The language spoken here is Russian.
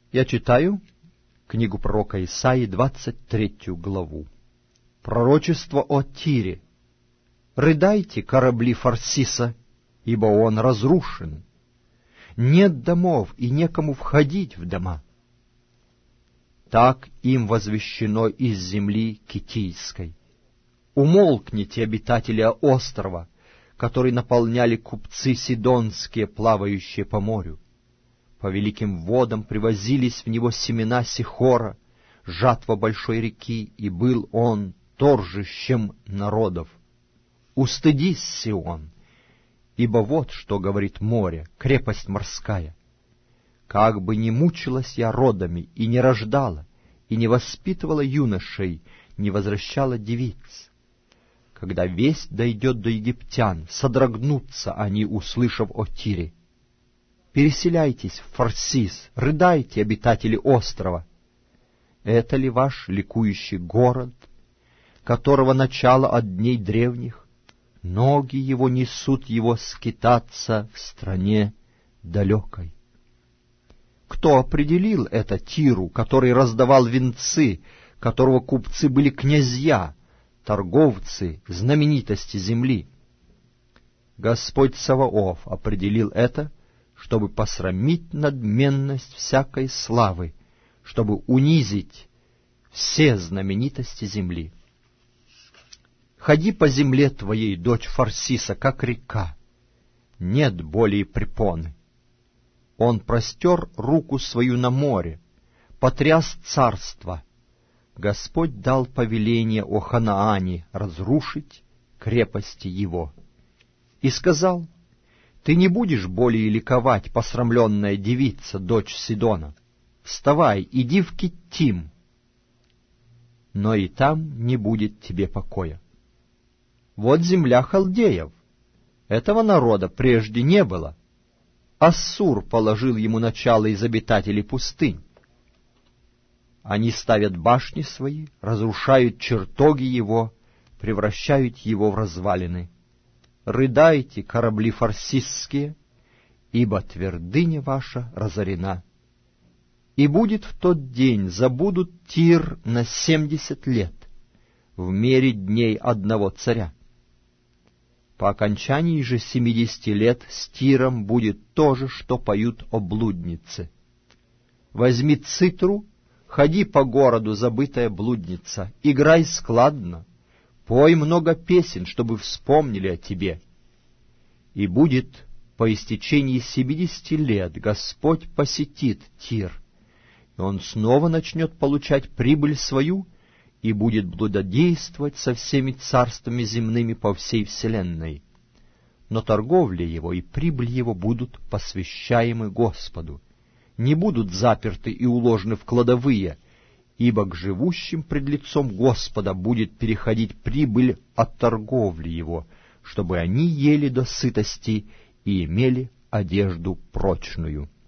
Я читаю книгу пророка Исаии, 23 главу. Пророчество о Тире. «Рыдайте, корабли Фарсиса, ибо он разрушен. Нет домов, и некому входить в дома. Так им возвещено из земли Китийской. Умолкните, обитатели острова, который наполняли купцы сидонские, плавающие по морю. По великим водам привозились в него семена Сихора, жатва большой реки, и был он торжищем народов. Устыдись, Сион, ибо вот что говорит море, крепость морская. Как бы ни мучилась я родами, и не рождала, и не воспитывала юношей, не возвращала девиц. Когда весть дойдет до египтян, содрогнутся они, услышав о Тире. Переселяйтесь в Фарсис, рыдайте, обитатели острова. Это ли ваш ликующий город, которого начало от дней древних? Ноги его несут его скитаться в стране далекой. Кто определил это Тиру, который раздавал венцы, которого купцы были князья, торговцы, знаменитости земли? Господь Саваоф определил это, чтобы посрамить надменность всякой славы, чтобы унизить все знаменитости земли. Ходи по земле твоей, дочь Фарсиса, как река, нет более препоны. Он простер руку свою на море, потряс царство. Господь дал повеление о Ханаане разрушить крепости его. И сказал: ты не будешь более ликовать, посрамленная девица, дочь Сидона. Вставай, иди в Киттим, но и там не будет тебе покоя. Вот земля халдеев. Этого народа прежде не было. Ассур положил ему начало из обитателей пустынь. Они ставят башни свои, разрушают чертоги его, превращают его в развалины. Рыдайте, корабли фарсисские, ибо твердыня ваша разорена. И будет в тот день, забудут Тир на 70 лет, в мере дней одного царя. По окончании же 70 лет с Тиром будет то же, что поют о блуднице. Возьми цитру, ходи по городу, забытая блудница, играй складно, пой много песен, чтобы вспомнили о тебе. И будет по истечении 70 лет Господь посетит Тир, и он снова начнет получать прибыль свою и будет блудодействовать со всеми царствами земными по всей вселенной. Но торговля его и прибыль его будут посвящаемы Господу, не будут заперты и уложены в кладовые, ибо к живущим пред лицом Господа будет переходить прибыль от торговли его, чтобы они ели до сытости и имели одежду прочную.